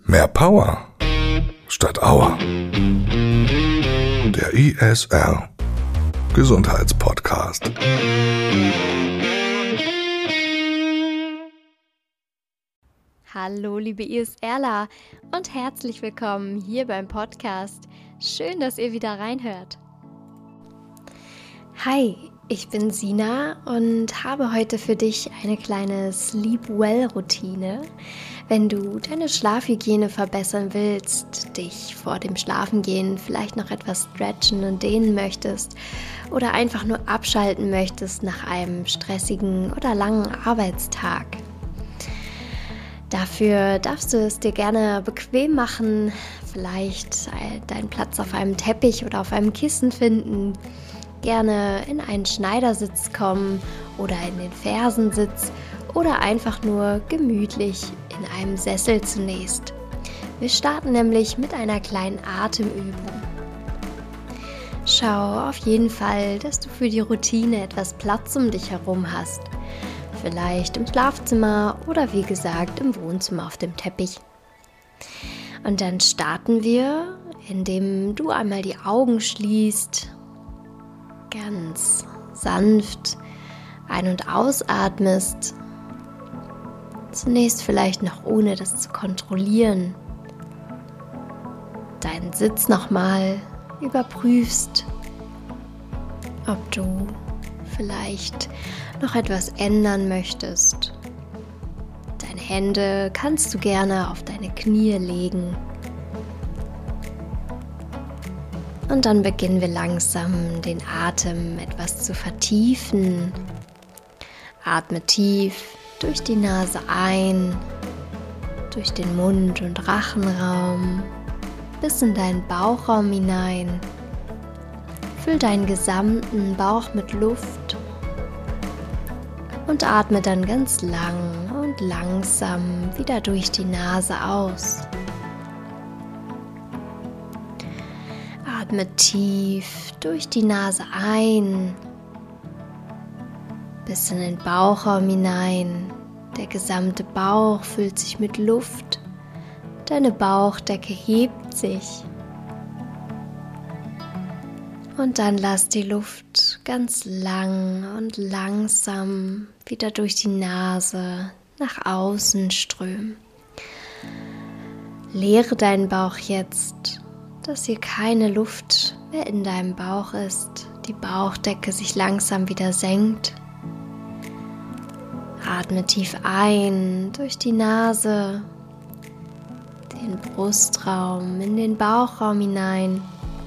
Mehr Power statt Aua. Der ISR Gesundheitspodcast. Hallo liebe ISRler und herzlich willkommen hier beim Podcast. Schön, dass ihr wieder reinhört. Hi, ich bin Sina und habe heute für dich eine kleine Sleep-Well-Routine. Wenn du deine Schlafhygiene verbessern willst, dich vor dem Schlafengehen vielleicht noch etwas stretchen und dehnen möchtest oder einfach nur abschalten möchtest nach einem stressigen oder langen Arbeitstag. Dafür darfst du es dir gerne bequem machen, vielleicht deinen Platz auf einem Teppich oder auf einem Kissen finden, gerne in einen Schneidersitz kommen oder in den Fersensitz oder einfach nur gemütlich in einem Sessel zunächst. Wir starten nämlich mit einer kleinen Atemübung. Schau auf jeden Fall, dass du für die Routine etwas Platz um dich herum hast. Vielleicht im Schlafzimmer oder wie gesagt im Wohnzimmer auf dem Teppich. Und dann starten wir, indem du einmal die Augen schließt, ganz sanft ein- und ausatmest. Zunächst vielleicht noch ohne das zu kontrollieren. Deinen Sitz nochmal überprüfst, ob du vielleicht noch etwas ändern möchtest. Deine Hände kannst du gerne auf deine Knie legen. Und dann beginnen wir langsam, den Atem etwas zu vertiefen. Atme tief durch die Nase ein, durch den Mund- und Rachenraum, bis in deinen Bauchraum hinein. Füll deinen gesamten Bauch mit Luft und atme dann ganz lang und langsam wieder durch die Nase aus. Atme tief durch die Nase ein, bis in den Bauchraum hinein. Der gesamte Bauch füllt sich mit Luft. Deine Bauchdecke hebt sich. Und dann lass die Luft ganz lang und langsam wieder durch die Nase nach außen strömen. Leere deinen Bauch jetzt, dass hier keine Luft mehr in deinem Bauch ist, die Bauchdecke sich langsam wieder senkt. Atme tief ein durch die Nase, den Brustraum, in den Bauchraum hinein.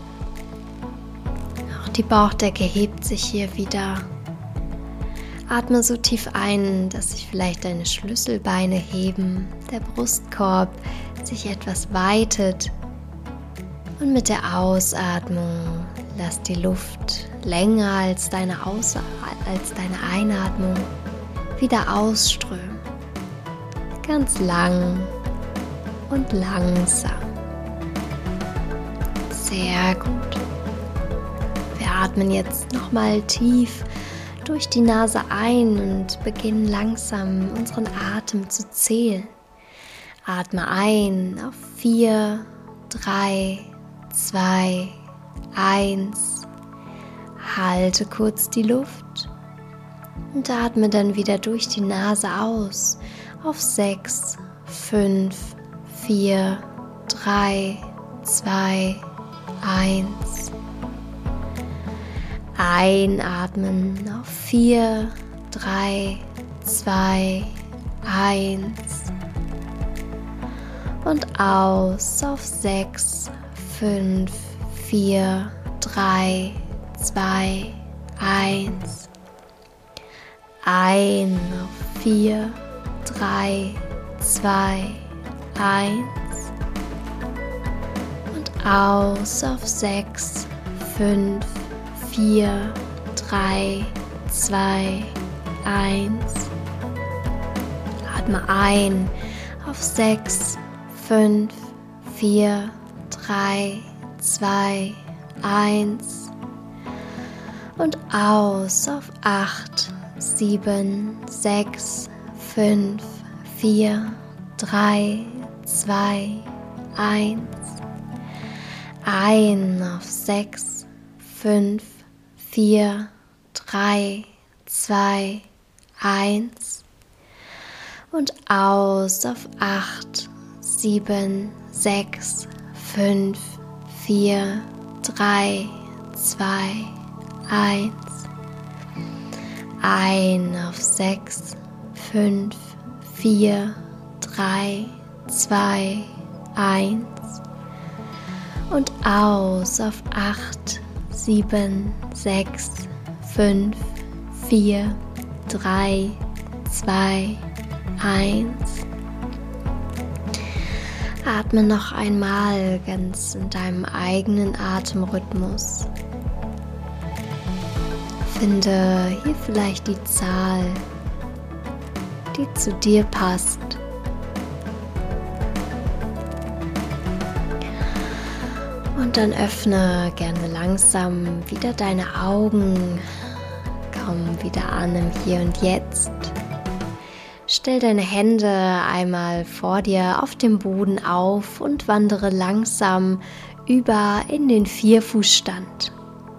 Auch die Bauchdecke hebt sich hier wieder. Atme so tief ein, dass sich vielleicht deine Schlüsselbeine heben, der Brustkorb sich etwas weitet. Und mit der Ausatmung lass die Luft länger als deine Einatmung wieder ausströmen. Ganz lang und langsam. Sehr gut. Wir atmen jetzt nochmal tief durch die Nase ein und beginnen langsam unseren Atem zu zählen. Atme ein auf 4, 3, 2, 1. Halte kurz die Luft und atme dann wieder durch die Nase aus auf 6, 5, 4, 3, 2, 1. Einatmen auf 4, 3, 2, 1. Und aus auf 6, 5, 4, 3, 2, 1. Ein auf 4, 3, 2, 1. Und aus auf 6, 5, 4, 3, 2, 1. Atme ein auf 6, 5, 4, 3, 2, 1. Und aus auf 8, 7, 6, 5, 4, 3, 2, 1. Ein auf 6, 5, 4, 3, 2, 1. Und aus auf 8, 7, 6, 5, 4, 3, 2, 1. Ein auf 6, 5, 4, 3, 2, 1. Und aus auf 8, 7, 6, 5, 4, 3, 2, 1. Atme noch einmal ganz in deinem eigenen Atemrhythmus. Finde hier vielleicht die Zahl, die zu dir passt. Und dann öffne gerne langsam wieder deine Augen. Komm wieder an im Hier und Jetzt. Stell deine Hände einmal vor dir auf dem Boden auf und wandere langsam über in den Vierfußstand.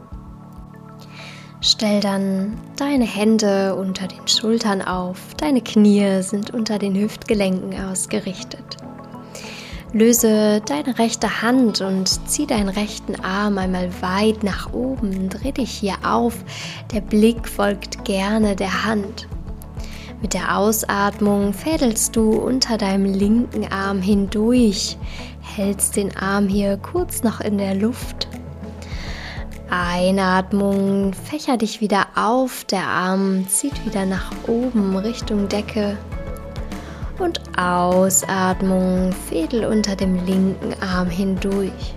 Stell dann deine Hände unter den Schultern auf, deine Knie sind unter den Hüftgelenken ausgerichtet. Löse deine rechte Hand und zieh deinen rechten Arm einmal weit nach oben, dreh dich hier auf, der Blick folgt gerne der Hand. Mit der Ausatmung fädelst du unter deinem linken Arm hindurch, hältst den Arm hier kurz noch in der Luft. Einatmung, fächer dich wieder auf, der Arm zieht wieder nach oben Richtung Decke. Und Ausatmung, Fädel unter dem linken Arm hindurch.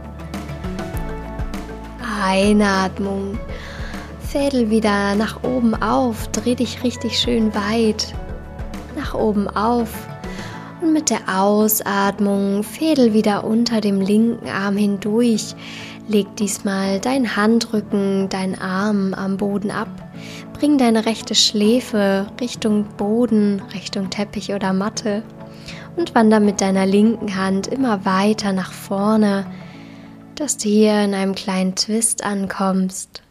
Einatmung, Fädel wieder nach oben auf, dreh dich richtig schön weit nach oben auf. Und mit der Ausatmung, Fädel wieder unter dem linken Arm hindurch. Leg diesmal deinen Handrücken, deinen Arm am Boden ab. Bring deine rechte Schläfe Richtung Boden, Richtung Teppich oder Matte und wander mit deiner linken Hand immer weiter nach vorne, dass du hier in einem kleinen Twist ankommst.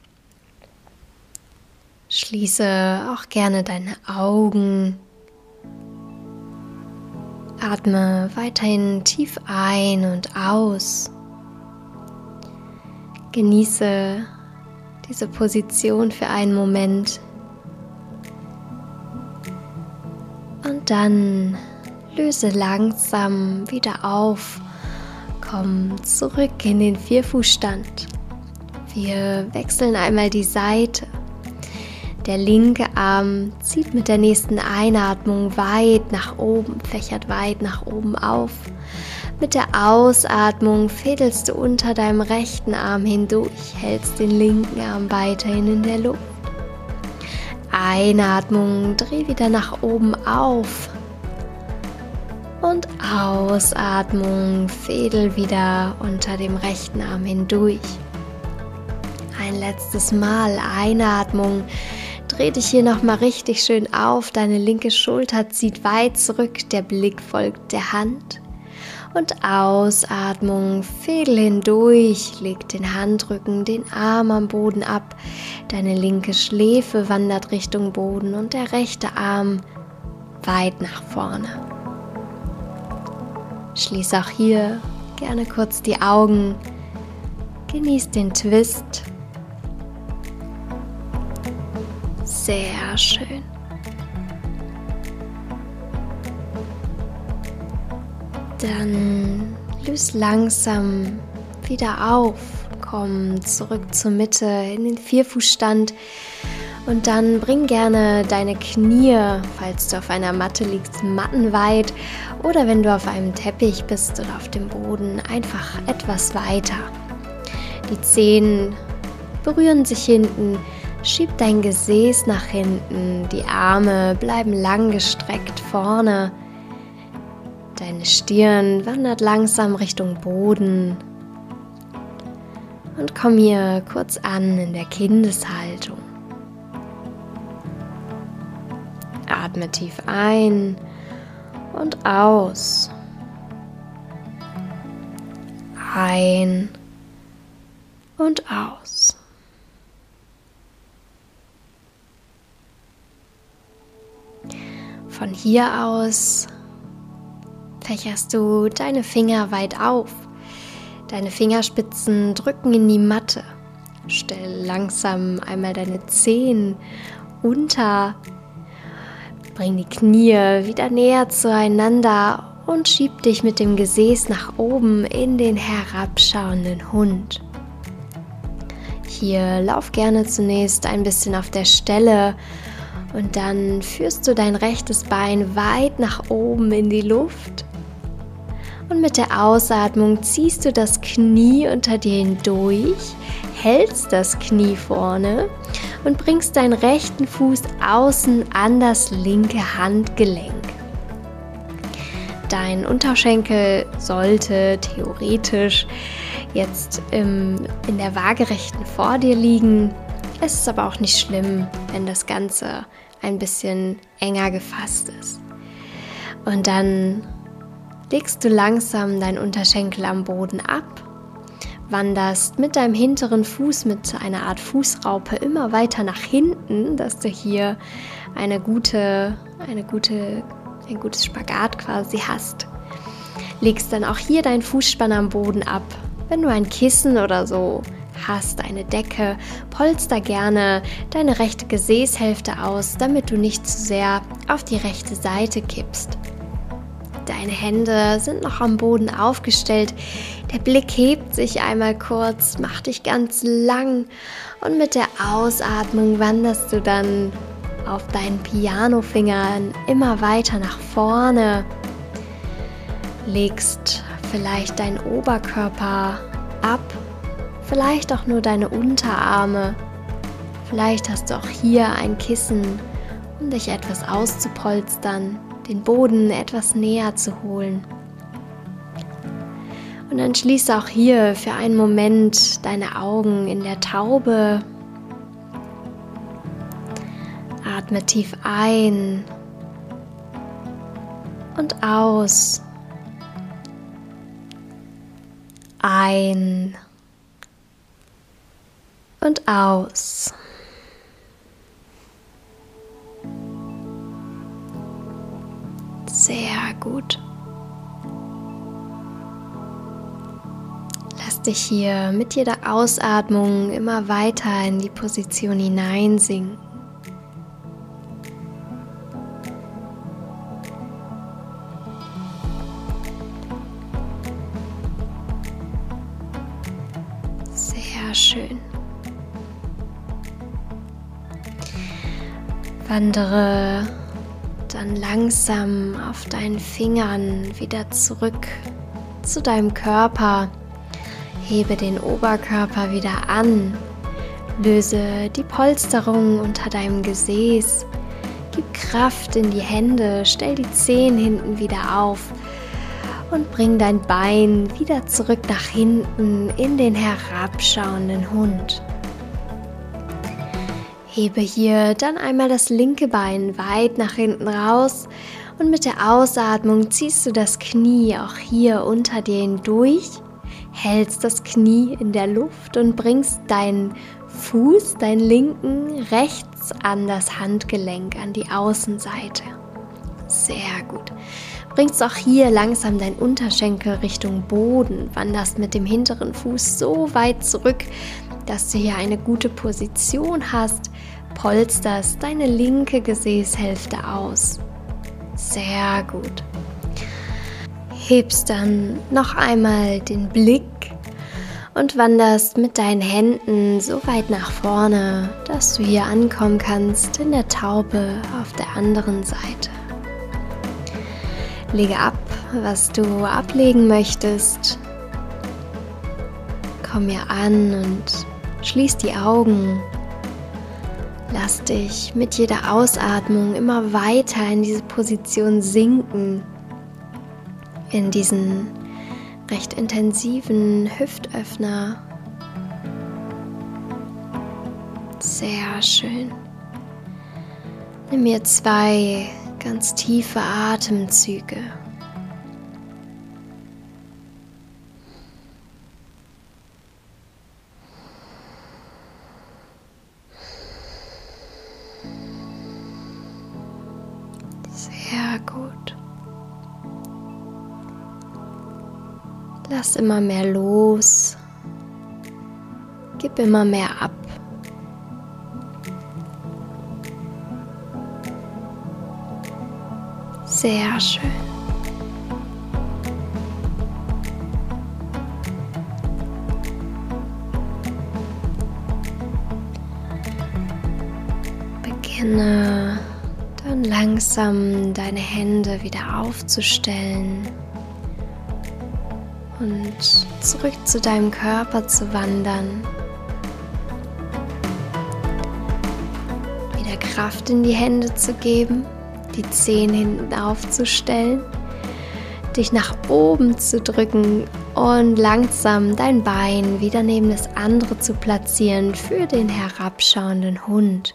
Schließe auch gerne deine Augen. Atme weiterhin tief ein und aus. Genieße diese Position für einen Moment. Und dann löse langsam wieder auf. Komm zurück in den Vierfußstand. Wir wechseln einmal die Seite. Der linke Arm zieht mit der nächsten Einatmung weit nach oben, fächert weit nach oben auf. Mit der Ausatmung fädelst du unter deinem rechten Arm hindurch, hältst den linken Arm weiterhin in der Luft. Einatmung, dreh wieder nach oben auf. Und Ausatmung, fädel wieder unter dem rechten Arm hindurch. Ein letztes Mal, Einatmung. Dreh dich hier nochmal richtig schön auf, deine linke Schulter zieht weit zurück, der Blick folgt der Hand. Und Ausatmung, Fädel hindurch, leg den Handrücken, den Arm am Boden ab, deine linke Schläfe wandert Richtung Boden und der rechte Arm weit nach vorne. Schließ auch hier gerne kurz die Augen, genieß den Twist. Sehr schön. Dann löse langsam wieder auf, komm zurück zur Mitte in den Vierfußstand und dann bring gerne deine Knie, falls du auf einer Matte liegst, mattenweit oder wenn du auf einem Teppich bist oder auf dem Boden, einfach etwas weiter. Die Zehen berühren sich hinten, schieb dein Gesäß nach hinten, die Arme bleiben lang gestreckt vorne. Deine Stirn wandert langsam Richtung Boden und komm hier kurz an in der Kindeshaltung. Atme tief ein und aus. Ein und aus. Von hier aus fächerst du deine Finger weit auf. Deine Fingerspitzen drücken in die Matte. Stell langsam einmal deine Zehen unter. Bring die Knie wieder näher zueinander und schieb dich mit dem Gesäß nach oben in den herabschauenden Hund. Hier lauf gerne zunächst ein bisschen auf der Stelle und dann führst du dein rechtes Bein weit nach oben in die Luft. Und mit der Ausatmung ziehst du das Knie unter dir hindurch, hältst das Knie vorne und bringst deinen rechten Fuß außen an das linke Handgelenk. Dein Unterschenkel sollte theoretisch jetzt in der Waagerechten vor dir liegen. Es ist aber auch nicht schlimm, wenn das Ganze ein bisschen enger gefasst ist. Und dann legst du langsam deinen Unterschenkel am Boden ab, wanderst mit deinem hinteren Fuß mit einer Art Fußraupe immer weiter nach hinten, dass du hier ein gutes Spagat quasi hast. Legst dann auch hier deinen Fußspann am Boden ab. Wenn du ein Kissen oder so hast, eine Decke, polster gerne deine rechte Gesäßhälfte aus, damit du nicht zu sehr auf die rechte Seite kippst. Deine Hände sind noch am Boden aufgestellt. Der Blick hebt sich einmal kurz, mach dich ganz lang und mit der Ausatmung wanderst du dann auf deinen Pianofingern immer weiter nach vorne. Legst vielleicht deinen Oberkörper ab, vielleicht auch nur deine Unterarme. Vielleicht hast du auch hier ein Kissen, um dich etwas auszupolstern, den Boden etwas näher zu holen. Und dann schließe auch hier für einen Moment deine Augen in der Taube. Atme tief ein und aus. Ein und aus. Sehr gut. Lass dich hier mit jeder Ausatmung immer weiter in die Position hineinsinken. Sehr schön. Wandere dann langsam auf deinen Fingern wieder zurück zu deinem Körper. Hebe den Oberkörper wieder an. Löse die Polsterung unter deinem Gesäß. Gib Kraft in die Hände. Stell die Zehen hinten wieder auf. Und bring dein Bein wieder zurück nach hinten in den herabschauenden Hund. Hebe hier dann einmal das linke Bein weit nach hinten raus und mit der Ausatmung ziehst du das Knie auch hier unter dir hindurch, hältst das Knie in der Luft und bringst deinen Fuß, deinen linken, rechts an das Handgelenk, an die Außenseite. Sehr gut. Bringst auch hier langsam deinen Unterschenkel Richtung Boden, wanderst mit dem hinteren Fuß so weit zurück, dass du hier eine gute Position hast, polsterst deine linke Gesäßhälfte aus. Sehr gut. Hebst dann noch einmal den Blick und wanderst mit deinen Händen so weit nach vorne, dass du hier ankommen kannst in der Taube auf der anderen Seite. Lege ab, was du ablegen möchtest. Komm hier an und schließ die Augen. Lass dich mit jeder Ausatmung immer weiter in diese Position sinken, in diesen recht intensiven Hüftöffner. Sehr schön. Nimm mir 2 ganz tiefe Atemzüge. Lass immer mehr los. Gib immer mehr ab. Sehr schön. Beginne dann langsam deine Hände wieder aufzustellen und zurück zu deinem Körper zu wandern. Wieder Kraft in die Hände zu geben, die Zehen hinten aufzustellen, dich nach oben zu drücken und langsam dein Bein wieder neben das andere zu platzieren für den herabschauenden Hund.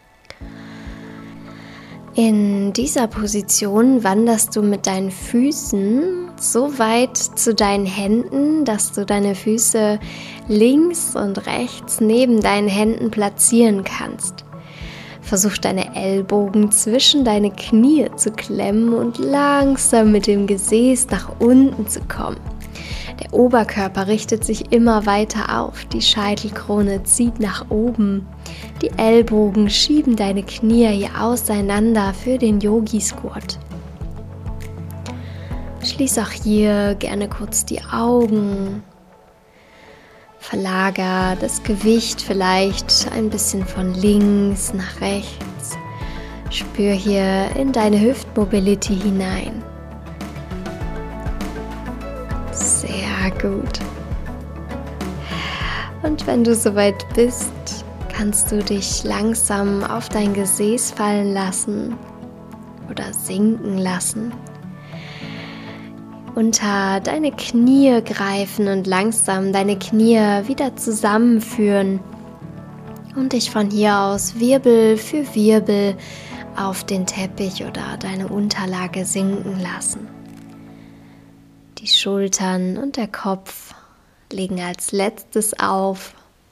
In dieser Position wanderst du mit deinen Füßen so weit zu deinen Händen, dass du deine Füße links und rechts neben deinen Händen platzieren kannst. Versuch deine Ellbogen zwischen deine Knie zu klemmen und langsam mit dem Gesäß nach unten zu kommen. Der Oberkörper richtet sich immer weiter auf, die Scheitelkrone zieht nach oben. Die Ellbogen schieben deine Knie hier auseinander für den Yogi-Squat. Schließ auch hier gerne kurz die Augen. Verlager das Gewicht vielleicht ein bisschen von links nach rechts. Spür hier in deine Hüftmobility hinein. Sehr gut. Und wenn du soweit bist, kannst du dich langsam auf dein Gesäß fallen lassen oder sinken lassen. Unter deine Knie greifen und langsam deine Knie wieder zusammenführen und dich von hier aus Wirbel für Wirbel auf den Teppich oder deine Unterlage sinken lassen. Die Schultern und der Kopf liegen als letztes auf.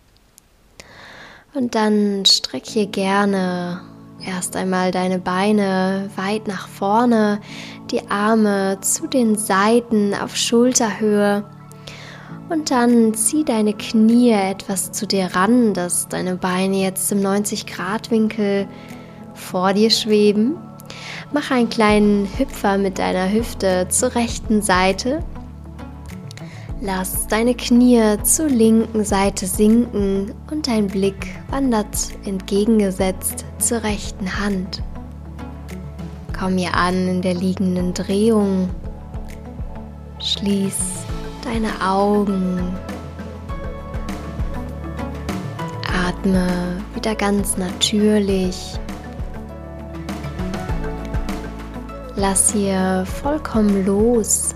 Und dann streck hier gerne erst einmal deine Beine weit nach vorne, die Arme zu den Seiten auf Schulterhöhe und dann zieh deine Knie etwas zu dir ran, dass deine Beine jetzt im 90-Grad-Winkel vor dir schweben. Mach einen kleinen Hüpfer mit deiner Hüfte zur rechten Seite. Lass deine Knie zur linken Seite sinken und dein Blick wandert entgegengesetzt zur rechten Hand. Komm hier an in der liegenden Drehung. Schließ deine Augen. Atme wieder ganz natürlich. Lass hier vollkommen los.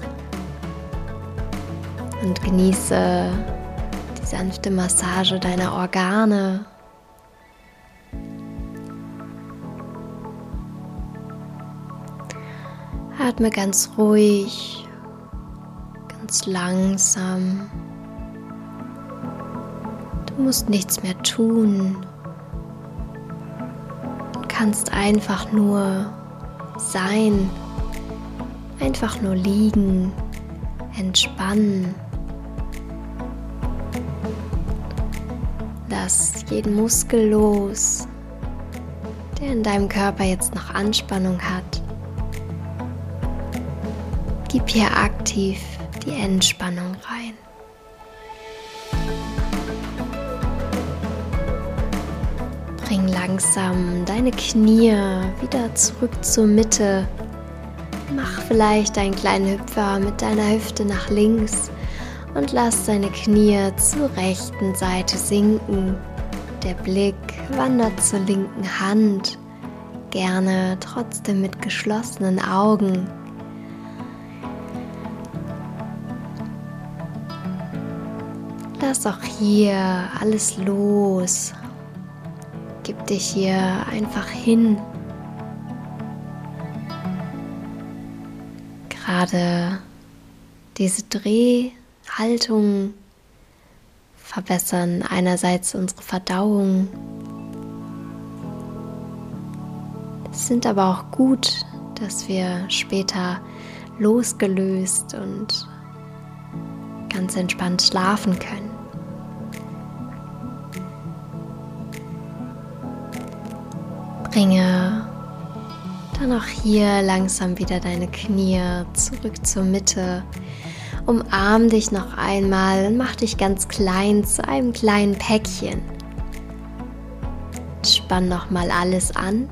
Und genieße die sanfte Massage deiner Organe. Atme ganz ruhig, ganz langsam. Du musst nichts mehr tun. Du kannst einfach nur sein, einfach nur liegen, entspannen. Lass jeden Muskel los, der in deinem Körper jetzt noch Anspannung hat. Gib hier aktiv die Entspannung rein. Bring langsam deine Knie wieder zurück zur Mitte. Mach vielleicht einen kleinen Hüpfer mit deiner Hüfte nach links und lass deine Knie zur rechten Seite sinken. Der Blick wandert zur linken Hand, gerne trotzdem mit geschlossenen Augen. Lass auch hier alles los. Gib dich hier einfach hin. Gerade diese Drehhaltungen verbessern einerseits unsere Verdauung. Es sind aber auch gut, dass wir später losgelöst und ganz entspannt schlafen können. Bringe dann auch hier langsam wieder deine Knie zurück zur Mitte. Umarm dich noch einmal und mach dich ganz klein zu einem kleinen Päckchen. Spann noch mal alles an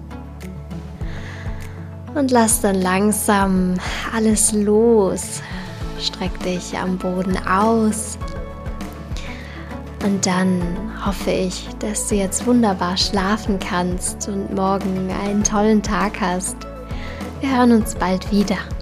und lass dann langsam alles los. Streck dich am Boden aus. Und dann hoffe ich, dass du jetzt wunderbar schlafen kannst und morgen einen tollen Tag hast. Wir hören uns bald wieder.